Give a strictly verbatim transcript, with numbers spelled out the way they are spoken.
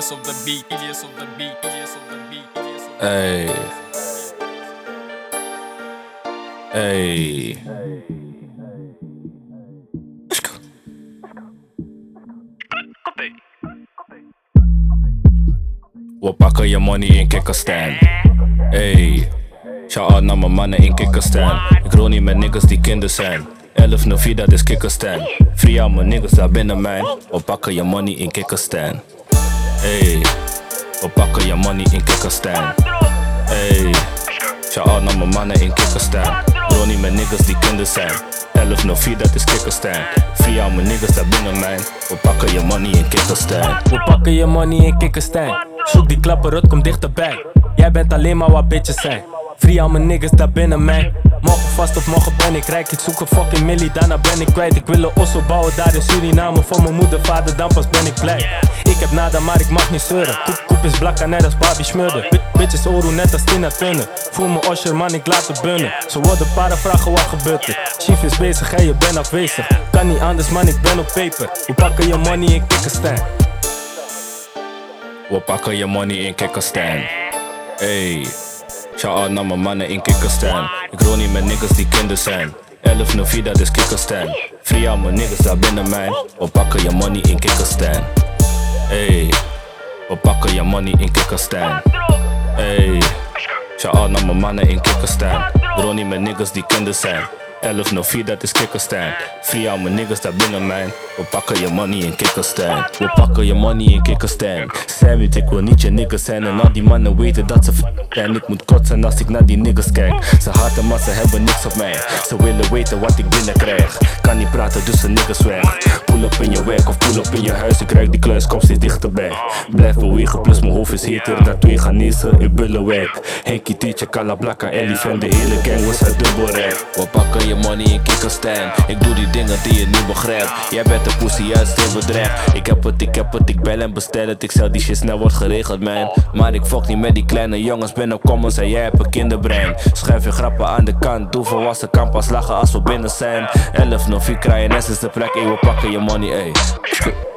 Ilias op de beat, Ilias op de beat, Ilias op de beat, Ilias op de beat. Ey. Ey. Let's go. We pakken je money in kikkerstand. Ey. Shout-out naar mijn mannen in kikkerstand. Ik rol niet met niggas die kinders zijn. elf nul vier dat is kikkerstand. Free aan mijn niggas daar binnen mijn. We pakken je money in kikkerstand. Ey. We pakken je money in kikkerstand. Ey. Shout-out naar mijn mannen in kikkerstand. Rol niet met niggas die kinders zijn. elf nul vier dat is kikkerstand. Free aan mijn niggas daar binnen mijn. We pakken je money in kikkerstand. We pakken je money in kikkerstand. Zoek die klapperot, kom dichterbij. Jij bent alleen maar wat bitches zijn. Free al mijn niggas daar binnen mij. Morgen vast of morgen ben ik rijk. Ik zoek een fucking millie, daarna ben ik kwijt. Ik wil een osso bouwen daar in Suriname. Voor mijn moeder, vader, dan pas ben ik blij. Ik heb nada, maar ik mag niet zeuren. Koep, koep is blakka, net als Barbie Schmurder. Bitches oru, net als Tina Turner. Voel me osher, man, ik laat het bunnen. Ze worden para vragen, wat gebeurt er? Chief is bezig en je bent afwezig. Kan niet anders, man, ik ben op paper. We pakken je money in kikkerstand. We pakken je money in kikkerstand. Ey. Shout-out naar mijn mannen in kikkerstand. Ik rol niet met niggas die kinders zijn. elf nul vier dat is kikkerstand. Free aan mijn niggas daar binnen mijn. We pakken je money in kikkerstand. Ey. We pakken je money in kikkerstand. Ey. Shout-out naar mijn mannen in kikkerstand. Ik rol niet met niggas die kinders zijn. elf nul vier dat is kikkerstand. Free aan mijn niggas daar binnen mijn. We pakken je money in kikkerstand. We pakken je money in kikkerstand. Savage, ik wil niet je niggas zijn. En al die mannen weten dat ze f*** zijn. Ik moet kotsen als ik naar die niggas kijk. Ze haten maar ze hebben niks op mij. Ze willen weten wat ik binnenkrijg. Kan niet praten dus ze niggas weg. Pull up in je werk of pull up in je huis. Ik ruik die kluis, kom steeds dichterbij. Blijf bewegen plus mijn hoofd is heter. Dat twee gaan nezen in Bullenwijk. Henkie, Tietje, Kalablaka, Ellie van de hele gang was het dubbelrijk. We pakken je money in kikkerstand. Ik doe die dingen die je niet begrijpt. Jij bent een pussy, juist heel bedreigd. Ik heb het, ik heb het, ik bel en bestel het. Ik zeg die shit snel wordt geregeld, man. Maar ik fuck niet met die kleine jongens. Ben op comments en jij hebt een kinderbrein. Schuif je grappen aan de kant. Doe volwassen, kan pas lachen als we binnen zijn. elf nul vier kraaien, net is de plek. Ey, we pakken je money, ey.